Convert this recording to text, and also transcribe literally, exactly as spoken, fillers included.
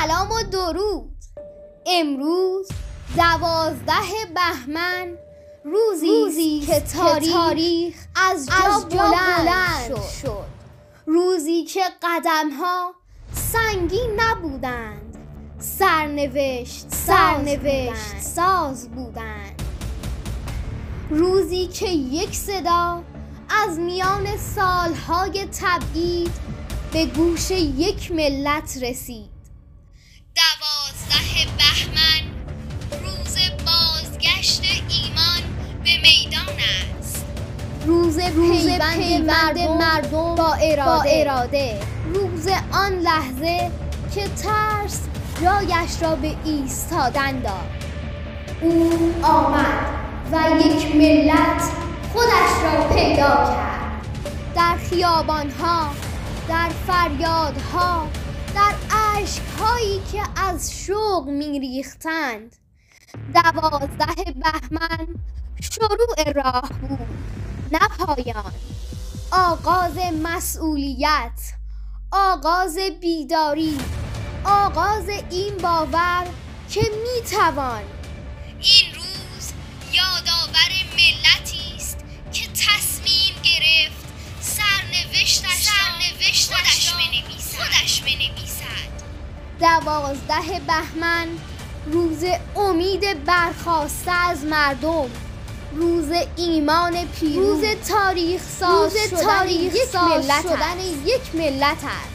سلام و درود. امروز دوازده بهمن روزی, روزی که تاریخ, تاریخ از جا, از جا بلند, بلند شد. شد روزی که قدمها سنگین نبودند، سرنوشت سرنوشت ساز, ساز بودند. روزی که یک صدا از میان سالهای تبعید به گوش یک ملت رسید. دوازده بهمن روز بازگشت ایمان به میدان است. روز پیوند, پیوند مردم, مردم با اراده. با اراده روز آن لحظه که ترس جایش را به ایستادن داد. او آمد و یک ملت خودش را پیدا کرد. در خیابانها، در فریادها، در اشک‌هایی که از شوق می‌ریختند. دوازده بهمن شروع راه بود، نه پایان. آغاز مسئولیت، آغاز بیداری، آغاز این باور که می‌توان. این روز یادآور ملتی است که تصمیم گرفت سرنوشتش را خودش بنویسد. خودش بنویسد. دوازده بهمن روز امید برخاسته از مردم، روز ایمان پیروز، روز تاریخ ساز شدن, یک, ملت شدن یک ملت است.